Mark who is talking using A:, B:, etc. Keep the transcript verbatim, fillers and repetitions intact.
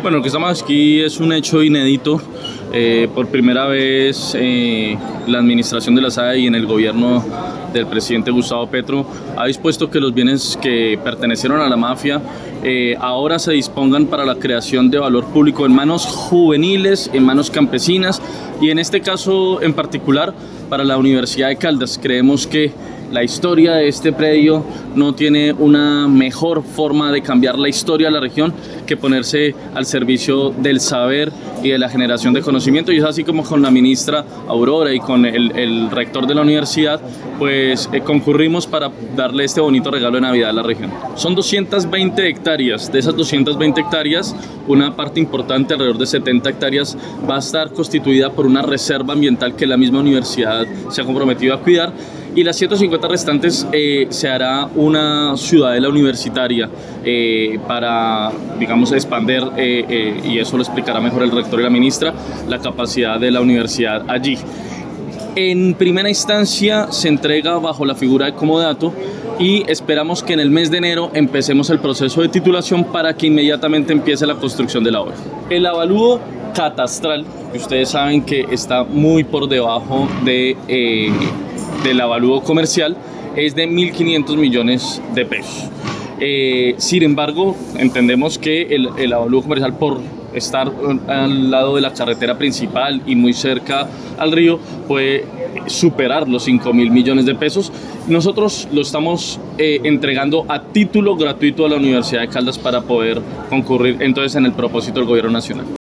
A: Bueno, lo que estamos aquí es un hecho inédito. Eh, por primera vez eh, la administración de la S A E y en el gobierno del presidente Gustavo Petro ha dispuesto que los bienes que pertenecieron a la mafia eh, ahora se dispongan para la creación de valor público en manos juveniles, en manos campesinas y en este caso en particular para la Universidad de Caldas. Creemos que la historia de este predio no tiene una mejor forma de cambiar la historia de la región que ponerse al servicio del saber y de la generación de conocimiento, y es así como con la ministra Aurora y con el, el rector de la universidad pues eh, concurrimos para darle este bonito regalo de Navidad a la región. Son doscientas veinte hectáreas, de esas doscientas veinte hectáreas una parte importante, alrededor de setenta hectáreas, va a estar constituida por una reserva ambiental que la misma universidad se ha comprometido a cuidar, y las ciento cincuenta restantes eh, se hará una ciudadela universitaria eh, para, digamos, expandir, eh, eh, y eso lo explicará mejor el rector y la ministra, la capacidad de la universidad allí. En primera instancia se entrega bajo la figura de comodato y esperamos que en el mes de enero empecemos el proceso de titulación para que inmediatamente empiece la construcción de la obra. El avalúo catastral, que ustedes saben que está muy por debajo de... Eh, del avalúo comercial, es de mil quinientos millones de pesos. Eh, sin embargo, entendemos que el, el avalúo comercial, por estar al lado de la carretera principal y muy cerca al río, puede superar los cinco mil millones de pesos. Nosotros lo estamos eh, entregando a título gratuito a la Universidad de Caldas para poder concurrir entonces en el propósito del gobierno nacional.